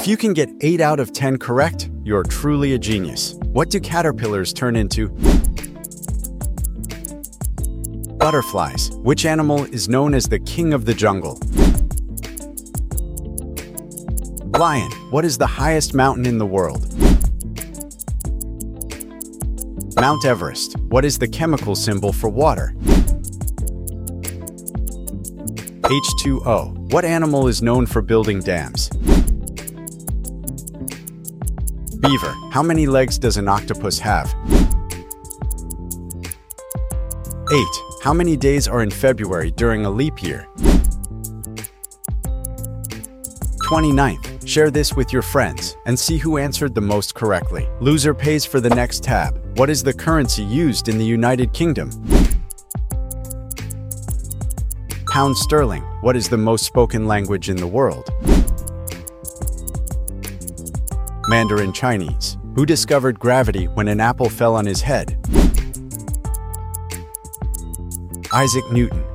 If you can get 8 out of 10 correct, you're truly a genius. What do caterpillars turn into? Butterflies. Which animal is known as the king of the jungle? Lion. What is the highest mountain in the world? Mount Everest. What is the chemical symbol for water? H2O. What animal is known for building dams? Beaver. How many legs does an octopus have? 8. How many days are in February during a leap year? 29th. Share this with your friends and see who answered the most correctly. Loser pays for the next tab. What is the currency used in the United Kingdom? Pound sterling. What is the most spoken language in the world? Mandarin Chinese. Who discovered gravity when an apple fell on his head? Isaac Newton.